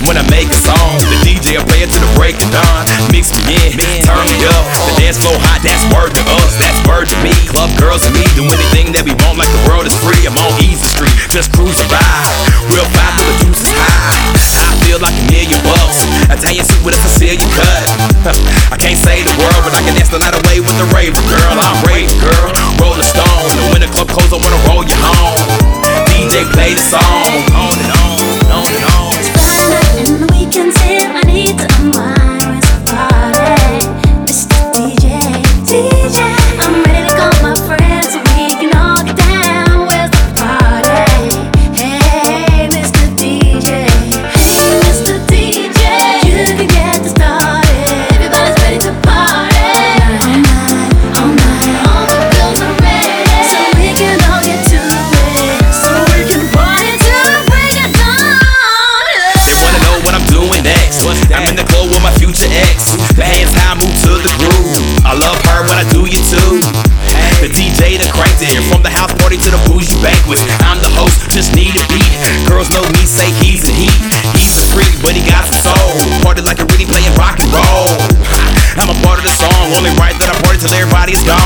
when I make a song. The DJ will play it to the break of dawn. Mix me in, turn me up. The dance floor hot, that's word to us, that's word to me. Club girls and me do anything that we want like the world is free. I'm on Easy Street, just cruising by. Real fast till the juice is high. I feel like $1,000,000. Italian suit with a Sicilian cut. I can't say the word, but I can dance the night away with the raver girl. I'm raving, girl, Rolling Stone. And when the club closes, I wanna roll you home. DJ play the song, on and on, on and on. It's Friday and the weekend's here. I need to unwind with some party. Mr. DJ, I'm ready to call my friends so we can all get down. Where's the party? Hey, Mr. DJ. Hey, Mr. DJ, you can get this started. Everybody's ready to party. All night, all the girls are ready, so we can all get to it. So we can party till the break of dawn. They wanna know what I'm doing next. I'm in the club with my future ex. The hands high, move to the groove. I love her, but I do you too. The DJ that cranked it, from the house party to the bougie banquets. I'm the host, just need a beat. Girls know me, say he's a heat. He's a freak, but he got some soul. Party like a really playing rock and roll. I'm a part of the song, only right that I party till everybody is gone.